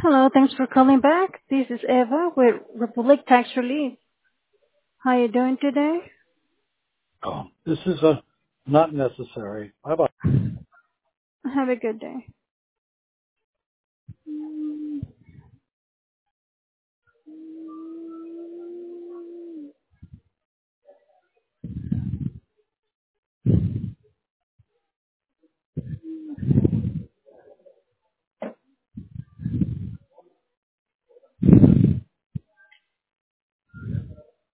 Hello, thanks for calling back. This is Eva with Republic Tax Relief. How are you doing today? Oh, this is not necessary. Bye bye. Have a good day.